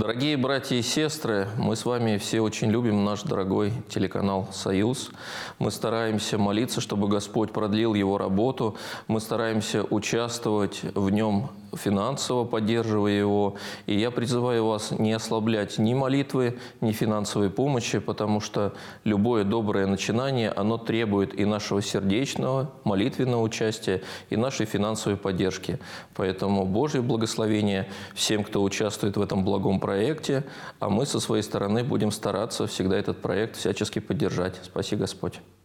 Дорогие братья и сестры, мы с вами все очень любим наш дорогой телеканал «Союз». Мы стараемся молиться, чтобы Господь продлил его работу. Мы стараемся участвовать в нем финансово, поддерживая его. И я призываю вас не ослаблять ни молитвы, ни финансовой помощи, потому что любое доброе начинание, оно требует и нашего сердечного, молитвенного участия, и нашей финансовой поддержки. Поэтому Божье благословение всем, кто участвует в этом благом проекте, а мы со своей стороны будем стараться всегда этот проект всячески поддержать. Спаси Господь.